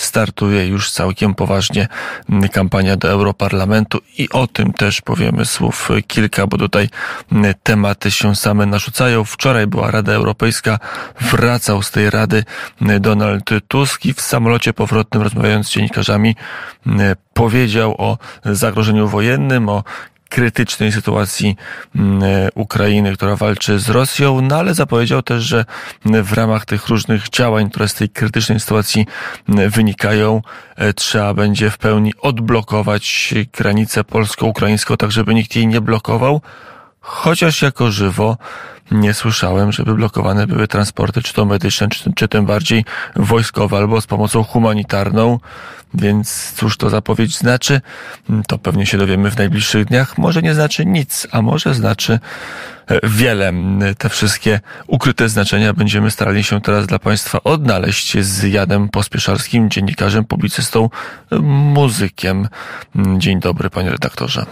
startuje już całkiem poważnie kampania do Europarlamentu i o tym też powiemy słów kilka, bo tutaj tematy się same narzucają. Wczoraj była Rada Europejska, wracał z tej Rady Donald Tusk i w samolocie powrotnym, rozmawiając z dziennikarzami, powiedział o zagrożeniu wojennym, o krytycznej sytuacji Ukrainy, która walczy z Rosją, no ale zapowiedział też, że w ramach tych różnych działań, które z tej krytycznej sytuacji wynikają, trzeba będzie w pełni odblokować granicę polsko-ukraińską, tak żeby nikt jej nie blokował, chociaż jako żywo nie słyszałem, żeby blokowane były transporty, czy to medyczne, czy tym bardziej wojskowe, albo z pomocą humanitarną. Więc cóż to zapowiedź znaczy? To pewnie się dowiemy w najbliższych dniach. Może nie znaczy nic, a może znaczy wiele. Te wszystkie ukryte znaczenia będziemy starali się teraz dla Państwa odnaleźć z Janem Pospieszarskim, dziennikarzem, publicystą, muzykiem. Dzień dobry, panie redaktorze.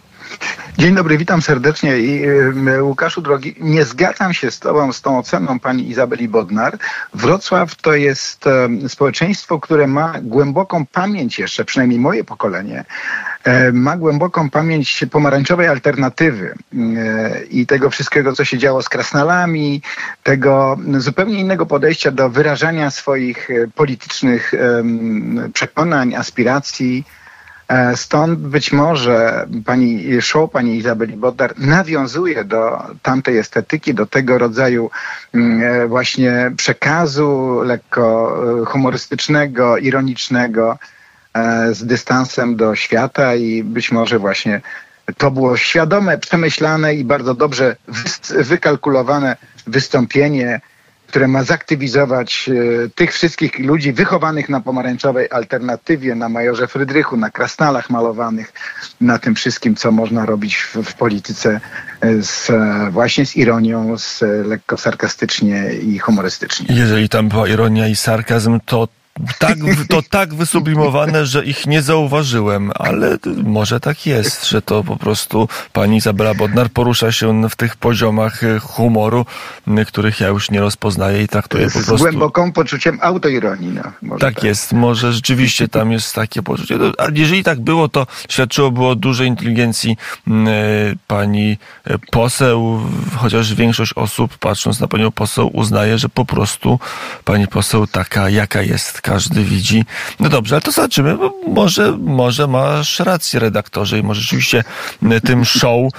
Dzień dobry, witam serdecznie. I Łukaszu drogi, nie zgadzam się z tobą, z tą oceną pani Izabeli Bodnar. Wrocław to jest społeczeństwo, które ma głęboką pamięć jeszcze, przynajmniej moje pokolenie, ma głęboką pamięć pomarańczowej alternatywy i tego wszystkiego, co się działo z krasnalami, tego zupełnie innego podejścia do wyrażania swoich politycznych przekonań, aspiracji. Stąd być może pani Izabeli Bodnar nawiązuje do tamtej estetyki, do tego rodzaju właśnie przekazu lekko humorystycznego, ironicznego, z dystansem do świata i być może właśnie to było świadome, przemyślane i bardzo dobrze wykalkulowane wystąpienie, które ma zaktywizować tych wszystkich ludzi wychowanych na pomarańczowej alternatywie, na majorze Frydrychu, na krasnalach malowanych, na tym wszystkim, co można robić w polityce właśnie z ironią, lekko sarkastycznie i humorystycznie. Jeżeli tam była ironia i sarkazm, to tak wysublimowane, że ich nie zauważyłem, ale może tak jest, że to po prostu pani Izabela Bodnar porusza się w tych poziomach humoru, których ja już nie rozpoznaję i traktuję po prostu... Z głęboką poczuciem autoironii. Tak tak jest, może rzeczywiście tam jest takie poczucie. A jeżeli tak było, to świadczyłoby o dużej inteligencji pani poseł, chociaż większość osób, patrząc na panią poseł, uznaje, że po prostu pani poseł taka, jaka jest, każdy widzi. No dobrze, ale to zobaczymy, bo może masz rację, redaktorze, i może rzeczywiście tym show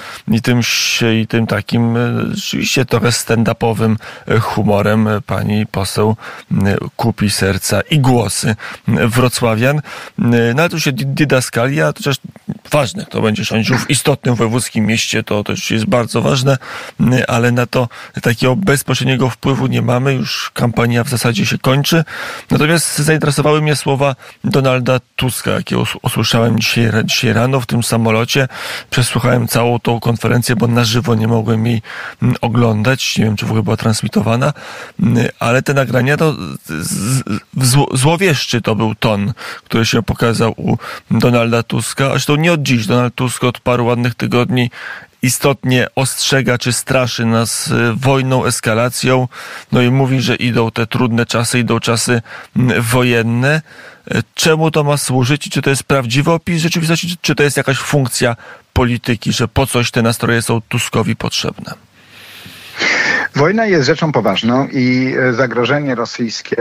i tym takim rzeczywiście trochę stand-upowym humorem pani poseł kupi serca i głosy wrocławian. No ale tu się didaskalia, to też ważne, to będzie rządził w istotnym wojewódzkim mieście, to też jest bardzo ważne, ale na to takiego bezpośredniego wpływu nie mamy, już kampania w zasadzie się kończy. Natomiast zainteresowały mnie słowa Donalda Tuska, jakie usłyszałem dzisiaj rano w tym samolocie. Przesłuchałem całą tą konferencję, bo na żywo nie mogłem jej oglądać. Nie wiem, czy w ogóle była transmitowana, ale te nagrania, to złowieszczy to był ton, który się pokazał u Donalda Tuska. Zresztą nie od dziś. Donald Tusk od paru ładnych tygodni istotnie ostrzega czy straszy nas wojną, eskalacją. No i mówi, że idą te trudne czasy, idą czasy wojenne. Czemu to ma służyć i czy to jest prawdziwy opis rzeczywistości, czy to jest jakaś funkcja polityki, że po coś te nastroje są Tuskowi potrzebne? Wojna jest rzeczą poważną i zagrożenie rosyjskie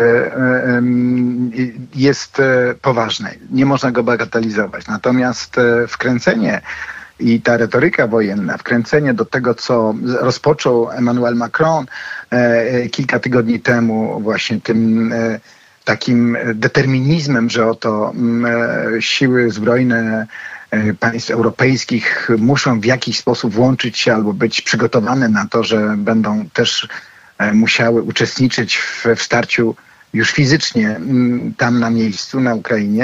jest poważne. Nie można go bagatelizować. Natomiast wkręcenie i ta retoryka wojenna, wkręcenie do tego, co rozpoczął Emmanuel Macron kilka tygodni temu, właśnie tym takim determinizmem, że oto siły zbrojne państw europejskich muszą w jakiś sposób włączyć się albo być przygotowane na to, że będą też musiały uczestniczyć w starciu już fizycznie tam na miejscu, na Ukrainie.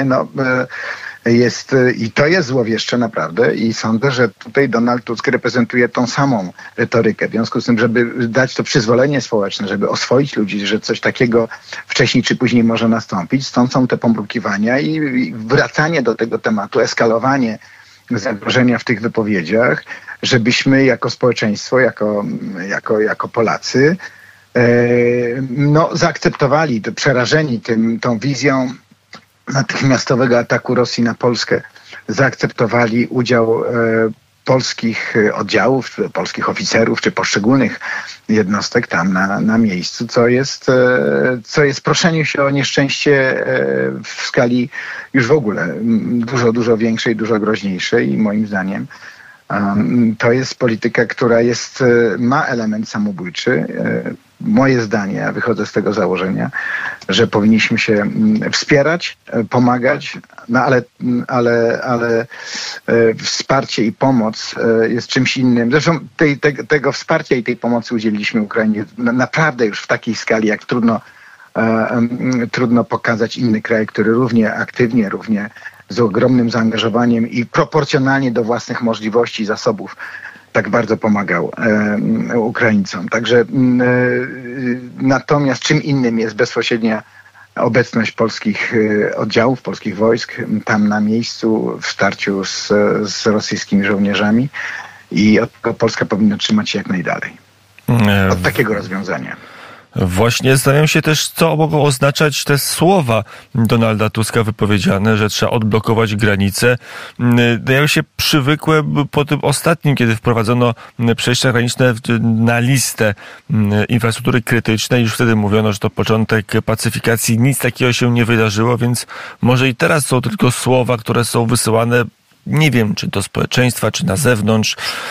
I to jest złowieszcze naprawdę i sądzę, że tutaj Donald Tusk reprezentuje tą samą retorykę. W związku z tym, żeby dać to przyzwolenie społeczne, żeby oswoić ludzi, że coś takiego wcześniej czy później może nastąpić, stąd są te pomrukiwania i wracanie do tego tematu, eskalowanie zagrożenia w tych wypowiedziach, żebyśmy jako społeczeństwo, jako Polacy zaakceptowali, przerażeni tą wizją natychmiastowego ataku Rosji na Polskę zaakceptowali udział polskich oddziałów, polskich oficerów czy poszczególnych jednostek tam na miejscu, co jest proszeniem się o nieszczęście w skali już w ogóle dużo większej, dużo groźniejszej i moim zdaniem to jest polityka, która ma element samobójczy. Moje zdanie, ja wychodzę z tego założenia, że powinniśmy się wspierać, pomagać, no ale wsparcie i pomoc jest czymś innym. Zresztą tego wsparcia i tej pomocy udzieliliśmy Ukrainie naprawdę już w takiej skali, jak trudno pokazać inny kraj, który równie aktywnie, równie z ogromnym zaangażowaniem i proporcjonalnie do własnych możliwości i zasobów tak bardzo pomagał Ukraińcom. Także natomiast czym innym jest bezpośrednia obecność polskich oddziałów, polskich wojsk tam na miejscu w starciu z rosyjskimi żołnierzami i od tego Polska powinna trzymać się jak najdalej. Od takiego rozwiązania. Właśnie zastanawiam się też, co mogą oznaczać te słowa Donalda Tuska wypowiedziane, że trzeba odblokować granice. Ja już się przywykłem po tym ostatnim, kiedy wprowadzono przejścia graniczne na listę infrastruktury krytycznej. Już wtedy mówiono, że to początek pacyfikacji. Nic takiego się nie wydarzyło, więc może i teraz są tylko słowa, które są wysyłane, nie wiem, czy do społeczeństwa, czy na zewnątrz.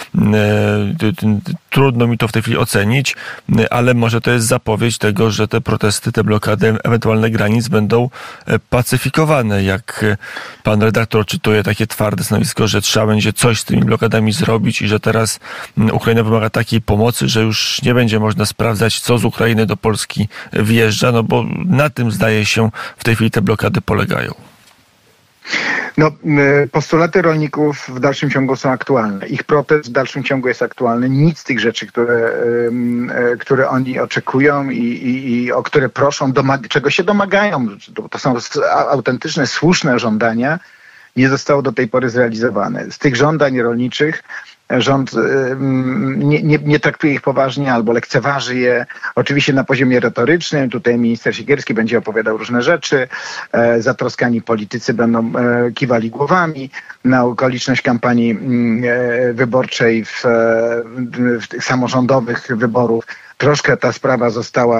Trudno mi to w tej chwili ocenić, ale może to jest zapowiedź tego, że te protesty, te blokady, ewentualne granic będą pacyfikowane. Jak pan redaktor czytuje takie twarde stanowisko, że trzeba będzie coś z tymi blokadami zrobić i że teraz Ukraina wymaga takiej pomocy, że już nie będzie można sprawdzać, co z Ukrainy do Polski wjeżdża, no bo na tym, zdaje się, w tej chwili te blokady polegają. No, postulaty rolników w dalszym ciągu są aktualne. Ich protest w dalszym ciągu jest aktualny. Nic z tych rzeczy, które oni oczekują i o które proszą, czego się domagają, to są autentyczne, słuszne żądania, nie zostało do tej pory zrealizowane. Z tych żądań rolniczych rząd nie traktuje ich poważnie albo lekceważy je. Oczywiście na poziomie retorycznym. Tutaj minister Siekierski będzie opowiadał różne rzeczy. Zatroskani politycy będą kiwali głowami na okoliczność kampanii wyborczej w tych samorządowych wyborów. Troszkę ta sprawa została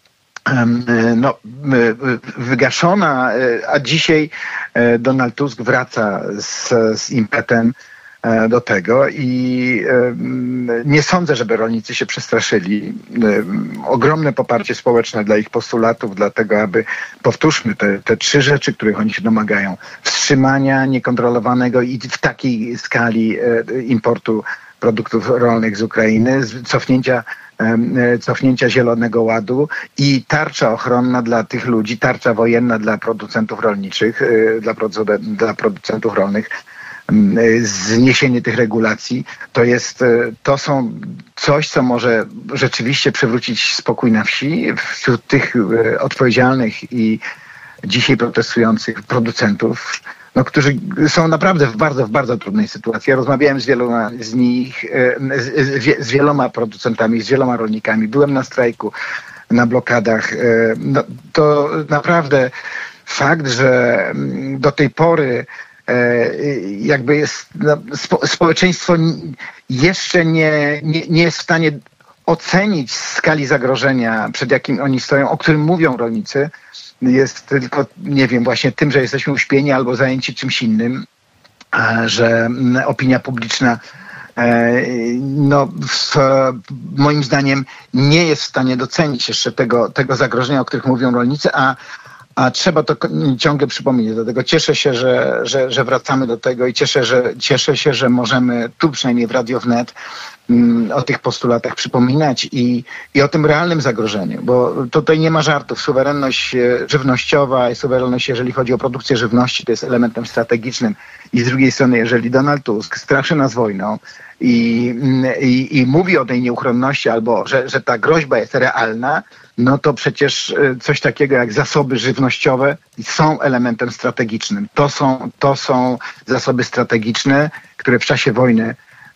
wygaszona, a dzisiaj Donald Tusk wraca z impetem do tego i nie sądzę, żeby rolnicy się przestraszyli. Ogromne poparcie społeczne dla ich postulatów, dlatego aby, powtórzmy, te trzy rzeczy, których oni się domagają. Wstrzymania niekontrolowanego i w takiej skali importu produktów rolnych z Ukrainy, cofnięcia Zielonego Ładu i tarcza ochronna dla tych ludzi, tarcza wojenna dla producentów rolniczych, dla producentów rolnych, zniesienie tych regulacji, to są coś, co może rzeczywiście przywrócić spokój na wsi wśród tych odpowiedzialnych i dzisiaj protestujących producentów, którzy są naprawdę w bardzo trudnej sytuacji. Ja rozmawiałem z wieloma z nich, z wieloma producentami, z wieloma rolnikami. Byłem na strajku, na blokadach. To naprawdę fakt, że do tej pory jakby jest społeczeństwo jeszcze nie jest w stanie ocenić skali zagrożenia, przed jakim oni stoją, o którym mówią rolnicy. Jest tylko, nie wiem, właśnie tym, że jesteśmy uśpieni albo zajęci czymś innym, że opinia publiczna moim zdaniem nie jest w stanie docenić jeszcze tego zagrożenia, o których mówią rolnicy, a trzeba to ciągle przypominać. Dlatego cieszę się, że wracamy do tego i cieszę się, że możemy tu przynajmniej w Radio Wnet o tych postulatach przypominać i o tym realnym zagrożeniu, bo tutaj nie ma żartów. Suwerenność żywnościowa i suwerenność, jeżeli chodzi o produkcję żywności, to jest elementem strategicznym. I z drugiej strony, jeżeli Donald Tusk straszy nas wojną i mówi o tej nieuchronności albo że ta groźba jest realna, no to przecież coś takiego jak zasoby żywnościowe są elementem strategicznym. To są zasoby strategiczne, które w czasie wojny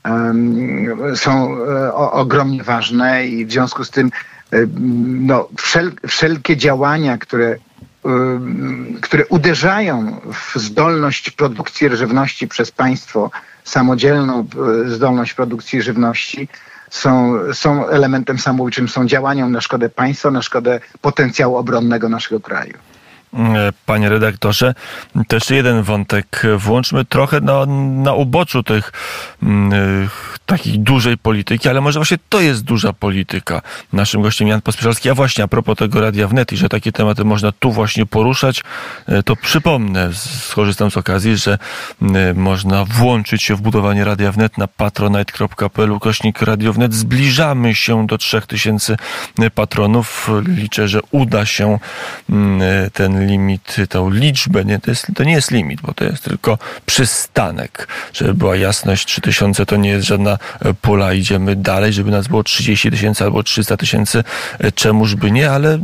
są ogromnie ważne i w związku z tym wszelkie działania, które które uderzają w zdolność produkcji żywności przez państwo, samodzielną zdolność produkcji żywności, są elementem samobójczym, są działaniem na szkodę państwa, na szkodę potencjału obronnego naszego kraju. Panie redaktorze, też jeden wątek włączmy trochę na uboczu tych takiej dużej polityki, ale może właśnie to jest duża polityka. Naszym gościem Jan Pospieszalski, a właśnie a propos tego Radia Wnet i że takie tematy można tu właśnie poruszać, to przypomnę, skorzystam z okazji, że można włączyć się w budowanie Radia Wnet na patronite.pl/Radio Wnet. Zbliżamy się do 3000 patronów. Liczę, że uda się ten limit, tą liczbę, to nie jest limit, bo to jest tylko przystanek. Żeby była jasność, 3000 to nie jest żadna pula, idziemy dalej, żeby nas było 30 000 albo 300 000, czemuż by nie, ale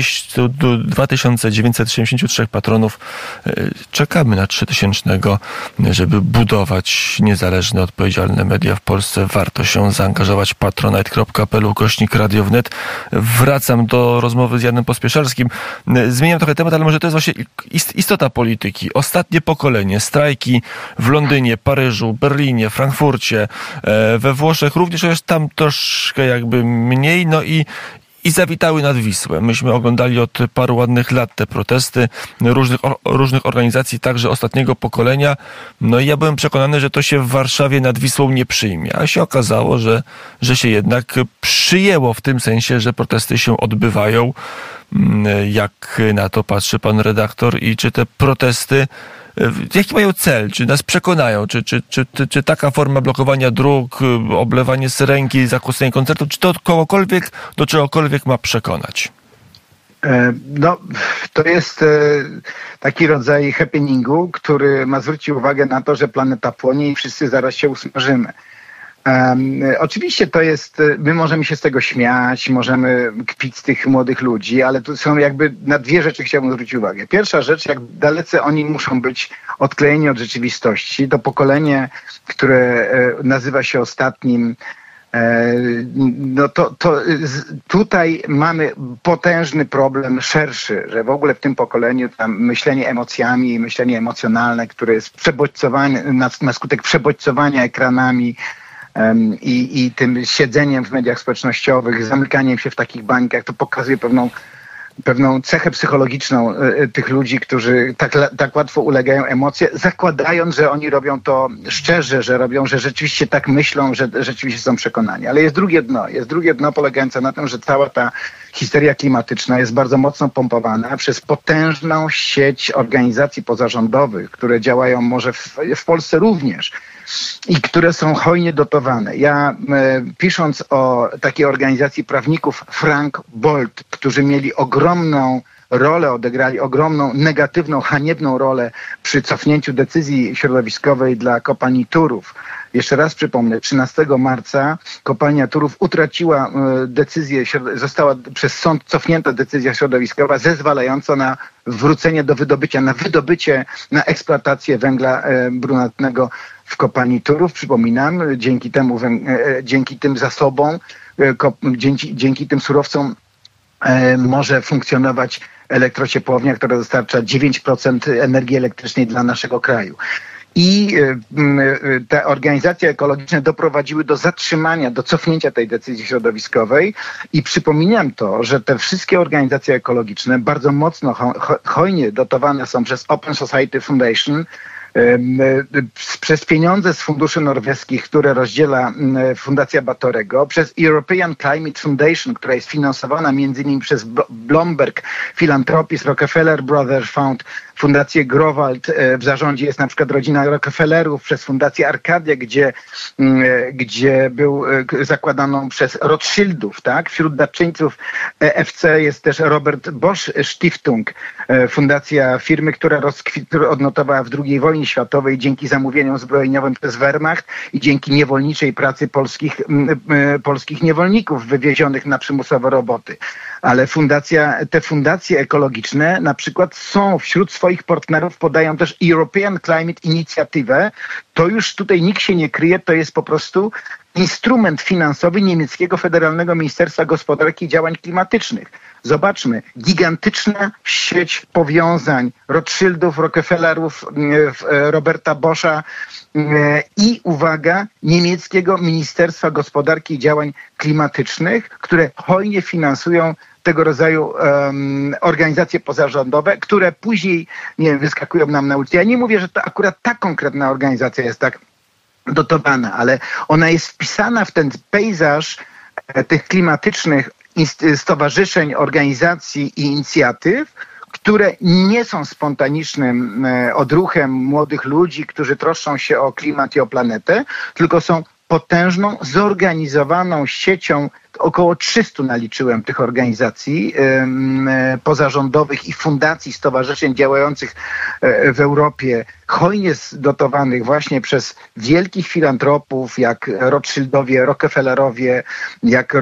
2973 patronów. Czekamy na 3000, żeby budować niezależne, odpowiedzialne media w Polsce. Warto się zaangażować. patronite.pl/Radio Wnet. Wracam do rozmowy z Janem Pospieszarskim. Zmieniam trochę temat, ale może to jest właśnie istota polityki. Ostatnie pokolenie, strajki w Londynie, Paryżu, Berlinie, Frankfurcie, we Włoszech również, chociaż tam troszkę jakby mniej, no i zawitały nad Wisłę. Myśmy oglądali od paru ładnych lat te protesty różnych organizacji, także ostatniego pokolenia. No i ja byłem przekonany, że to się w Warszawie nad Wisłą nie przyjmie. A się okazało, że się jednak przyjęło w tym sensie, że protesty się odbywają. Jak na to patrzy pan redaktor i czy te protesty, jaki mają cel? Czy nas przekonają? Czy taka forma blokowania dróg, oblewanie syrenki, zakłócenie koncertów, czy to kogokolwiek do czegokolwiek ma przekonać? No, to jest taki rodzaj happeningu, który ma zwrócić uwagę na to, że planeta płonie i wszyscy zaraz się usmażymy. Oczywiście to jest, my możemy się z tego śmiać, możemy kpić z tych młodych ludzi, ale tu są jakby na dwie rzeczy chciałbym zwrócić uwagę. Pierwsza rzecz, jak dalece oni muszą być odklejeni od rzeczywistości. To pokolenie, które nazywa się ostatnim, no tutaj mamy potężny problem szerszy, że w ogóle w tym pokoleniu tam myślenie emocjami, myślenie emocjonalne, które jest przebodźcowane na skutek przebodźcowania ekranami, i tym siedzeniem w mediach społecznościowych, zamykaniem się w takich bańkach, to pokazuje pewną cechę psychologiczną tych ludzi, którzy tak łatwo ulegają emocje, zakładając, że oni robią to szczerze, że rzeczywiście tak myślą, że rzeczywiście są przekonani. Ale jest drugie dno polegające na tym, że cała ta histeria klimatyczna jest bardzo mocno pompowana przez potężną sieć organizacji pozarządowych, które działają może w Polsce również i które są hojnie dotowane. Ja pisząc o takiej organizacji prawników Frank Bolt, którzy mieli ogromną rolę, odegrali ogromną, negatywną, haniebną rolę przy cofnięciu decyzji środowiskowej dla kopalni Turów. Jeszcze raz przypomnę, 13 marca kopalnia Turów utraciła decyzję, została przez sąd cofnięta decyzja środowiskowa zezwalająca na wrócenie do wydobycia, na eksploatację węgla brunatnego w kopalni Turów. Przypominam, dzięki tym zasobom, dzięki tym surowcom może funkcjonować elektrociepłownia, która dostarcza 9% energii elektrycznej dla naszego kraju. I te organizacje ekologiczne doprowadziły do zatrzymania, do cofnięcia tej decyzji środowiskowej i przypominam to, że te wszystkie organizacje ekologiczne bardzo mocno, hojnie dotowane są przez Open Society Foundation, przez pieniądze z funduszy norweskich, które rozdziela Fundacja Batorego, przez European Climate Foundation, która jest finansowana między innymi przez Bloomberg Philanthropies, Rockefeller Brothers Fund, Fundację Growald, w zarządzie jest na przykład rodzina Rockefellerów, przez Fundację Arcadia, gdzie był zakładaną przez Rothschildów, tak? Wśród darczyńców EFC jest też Robert Bosch Stiftung, fundacja firmy, która odnotowała w II wojnie światowej dzięki zamówieniom zbrojeniowym przez Wehrmacht i dzięki niewolniczej pracy polskich niewolników wywiezionych na przymusowe roboty. Ale te fundacje ekologiczne na przykład są wśród swoich partnerów, podają też European Climate Initiative. To już tutaj nikt się nie kryje, to jest po prostu instrument finansowy niemieckiego Federalnego Ministerstwa Gospodarki i Działań Klimatycznych. Zobaczmy, gigantyczna sieć powiązań Rothschildów, Rockefellerów, Roberta Boscha i, uwaga, niemieckiego Ministerstwa Gospodarki i Działań Klimatycznych, które hojnie finansują tego rodzaju organizacje pozarządowe, które później, nie wiem, wyskakują nam na ulicę. Ja nie mówię, że to akurat ta konkretna organizacja jest tak dotowana, ale ona jest wpisana w ten pejzaż tych klimatycznych stowarzyszeń, organizacji i inicjatyw, które nie są spontanicznym odruchem młodych ludzi, którzy troszczą się o klimat i o planetę, tylko są potężną, zorganizowaną siecią, około 300 naliczyłem tych organizacji pozarządowych i fundacji, stowarzyszeń działających w Europie, hojnie dotowanych właśnie przez wielkich filantropów, jak Rothschildowie, Rockefellerowie, jak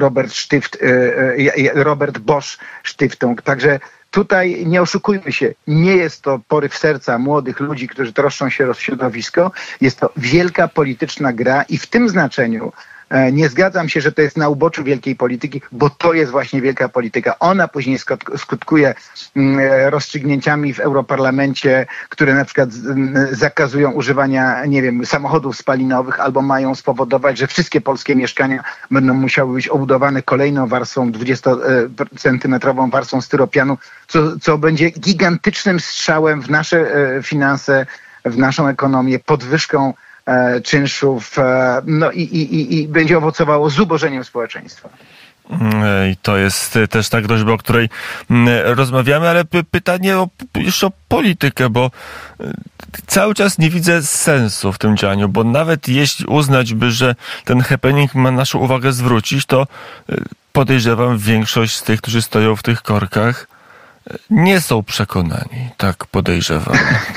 Robert Bosch Stiftung. Także tutaj nie oszukujmy się, nie jest to poryw serca młodych ludzi, którzy troszczą się o środowisko. Jest to wielka polityczna gra i w tym znaczeniu nie zgadzam się, że to jest na uboczu wielkiej polityki, bo to jest właśnie wielka polityka. Ona później skutkuje rozstrzygnięciami w Europarlamencie, które na przykład zakazują używania, nie wiem, samochodów spalinowych albo mają spowodować, że wszystkie polskie mieszkania będą musiały być obudowane kolejną warstwą, 20-centymetrową warstwą styropianu, co będzie gigantycznym strzałem w nasze finanse, w naszą ekonomię, podwyżką czynszów, no i będzie owocowało zubożeniem społeczeństwa. I to jest też ta groźba, o której rozmawiamy, ale pytanie jeszcze o politykę, bo cały czas nie widzę sensu w tym działaniu, bo nawet jeśli uznać by, że ten happening ma naszą uwagę zwrócić, to podejrzewam, większość z tych, którzy stoją w tych korkach, nie są przekonani. Tak podejrzewam.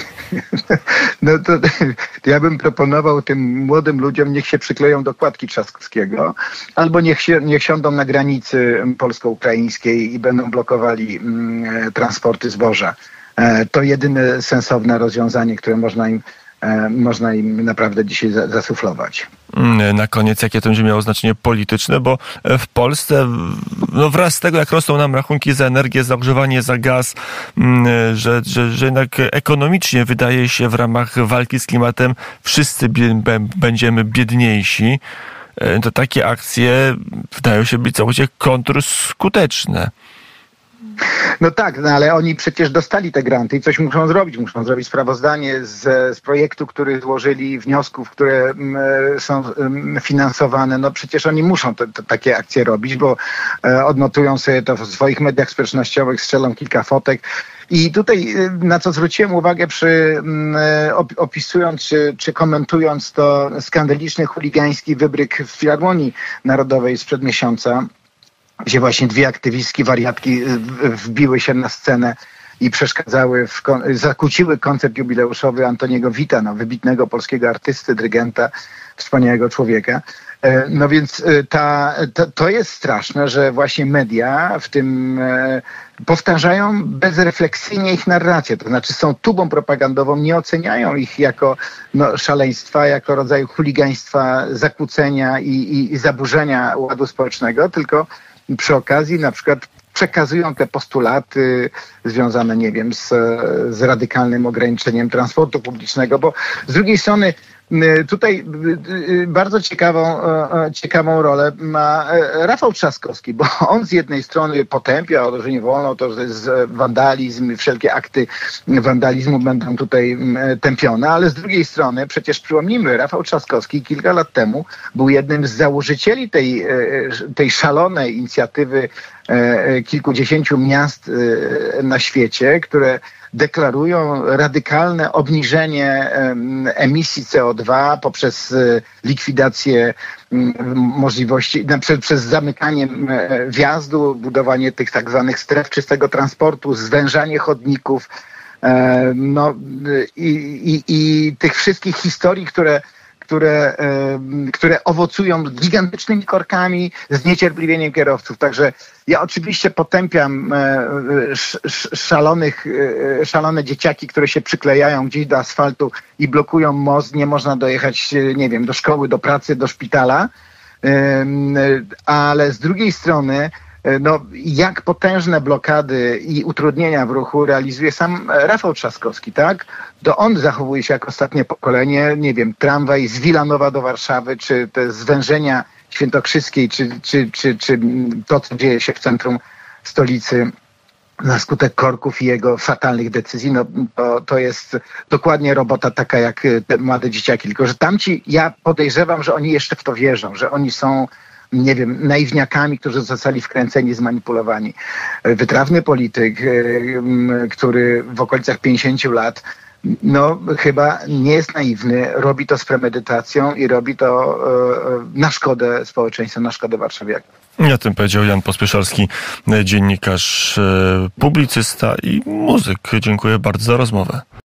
No to ja bym proponował tym młodym ludziom, niech się przykleją do kładki Trzaskowskiego, albo niech siądą na granicy polsko-ukraińskiej i będą blokowali transporty zboża. To jedyne sensowne rozwiązanie, które można im naprawdę dzisiaj zasuflować. Na koniec, jakie to będzie miało znaczenie polityczne, bo w Polsce, no wraz z tego, jak rosną nam rachunki za energię, za ogrzewanie, za gaz, że jednak ekonomicznie wydaje się w ramach walki z klimatem wszyscy będziemy biedniejsi, to takie akcje wydają się być całkowicie kontrskuteczne. No tak, no ale oni przecież dostali te granty i coś muszą zrobić. Muszą zrobić sprawozdanie z projektu, który złożyli, wniosków, które są finansowane. No przecież oni muszą takie akcje robić, bo odnotują sobie to w swoich mediach społecznościowych, strzelą kilka fotek. I tutaj, na co zwróciłem uwagę opisując czy komentując to skandaliczny, chuligański wybryk w Filharmonii Narodowej sprzed miesiąca, gdzie właśnie dwie aktywistki, wariatki wbiły się na scenę i przeszkadzały, zakłóciły koncert jubileuszowy Antoniego Wita, no, wybitnego polskiego artysty, dyrygenta, wspaniałego człowieka. No więc to jest straszne, że właśnie media w tym powtarzają bezrefleksyjnie ich narrację. To znaczy są tubą propagandową, nie oceniają ich jako szaleństwa, jako rodzaju chuligaństwa, zakłócenia i zaburzenia ładu społecznego, tylko przy okazji na przykład przekazują te postulaty związane, nie wiem, z radykalnym ograniczeniem transportu publicznego, bo z drugiej strony tutaj bardzo ciekawą rolę ma Rafał Trzaskowski, bo on z jednej strony potępia, że nie wolno, to jest wandalizm, wszelkie akty wandalizmu będą tutaj tępione, ale z drugiej strony przecież przypomnijmy, Rafał Trzaskowski kilka lat temu był jednym z założycieli tej szalonej inicjatywy kilkudziesięciu miast na świecie, które deklarują radykalne obniżenie emisji CO2 poprzez likwidację możliwości, przez zamykanie wjazdu, budowanie tych tak zwanych stref czystego transportu, zwężanie chodników, no i tych wszystkich historii, które owocują gigantycznymi korkami, zniecierpliwieniem kierowców. Także ja oczywiście potępiam szalone dzieciaki, które się przyklejają gdzieś do asfaltu i blokują most. Nie można dojechać, nie wiem, do szkoły, do pracy, do szpitala. ale z drugiej strony no, jak potężne blokady i utrudnienia w ruchu realizuje sam Rafał Trzaskowski, tak? To on zachowuje się jak ostatnie pokolenie, nie wiem, tramwaj z Wilanowa do Warszawy, czy te zwężenia świętokrzyskiej, czy to, co dzieje się w centrum stolicy na skutek korków i jego fatalnych decyzji, no to jest dokładnie robota taka jak te młode dzieciaki, tylko że tamci, ja podejrzewam, że oni jeszcze w to wierzą, że oni są, nie wiem, naiwniakami, którzy zostali wkręceni, zmanipulowani. Wytrawny polityk, który w okolicach 50 lat no chyba nie jest naiwny, robi to z premedytacją i robi to na szkodę społeczeństwa, na szkodę warszawiaków. I o tym powiedział Jan Pospieszalski, dziennikarz, publicysta i muzyk. Dziękuję bardzo za rozmowę.